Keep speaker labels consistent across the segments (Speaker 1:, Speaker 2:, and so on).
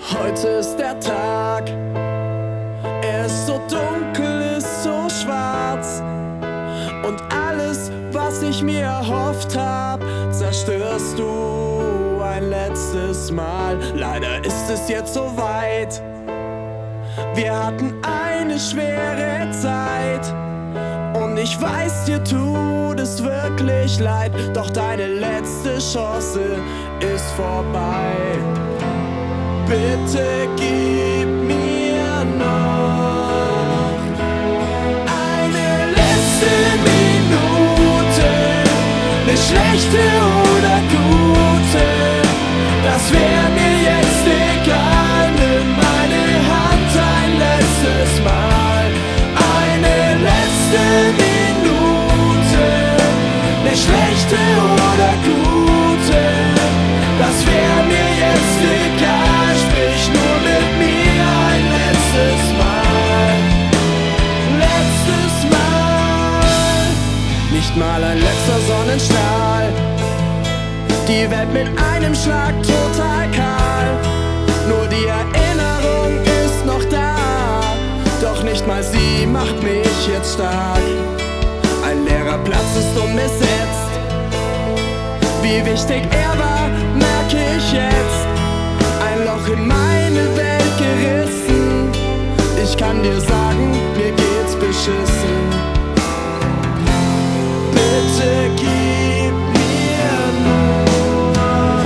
Speaker 1: Heute ist der Tag, er ist so dunkel, ist so schwarz. Und alles, was ich mir erhofft hab, zerstörst du ein letztes Mal. Leider ist es jetzt so weit. Wir hatten eine schwere Zeit. Und ich weiß, dir tut es wirklich leid. Doch deine letzte Chance ist vorbei. Bitte gib mir noch eine letzte Minute, eine schlechte oder gute, das wär mir jetzt egal. Nimm meine Hand ein letztes Mal, eine letzte Minute, eine schlechte oder gute, das wär mir jetzt egal. Sprich nur mit mir ein letztes Mal, letztes Mal. Nicht mal ein letzter Sonnenstrahl, die Welt mit einem Schlag total kahl. Nur die Erinnerung ist noch da, doch nicht mal sie macht mich jetzt stark. Ein leerer Platz ist unbesetzt, wie wichtig er war, merke ich jetzt. Ein Loch in meine Welt gerissen, ich kann dir sagen, mir geht's beschissen. Bitte gib mir nur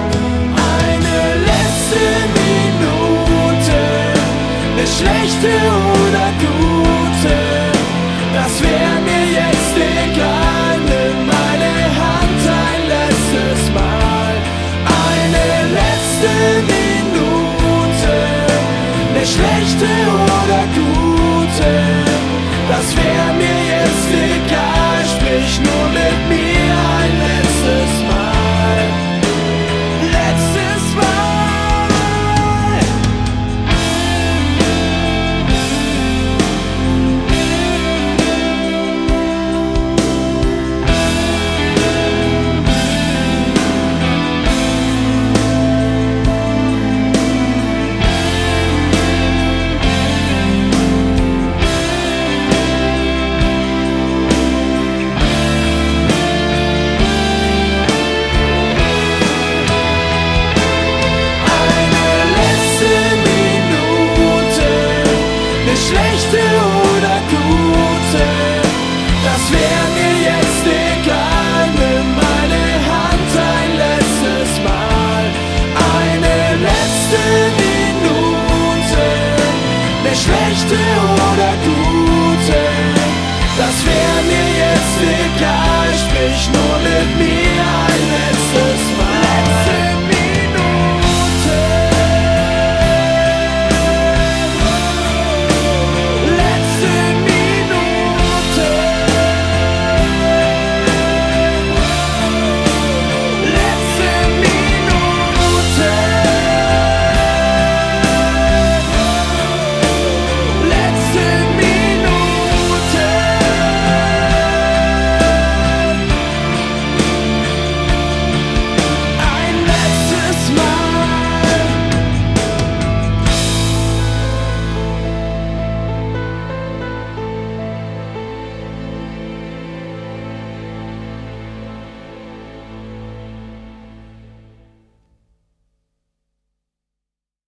Speaker 1: eine letzte Minute, eine schlechte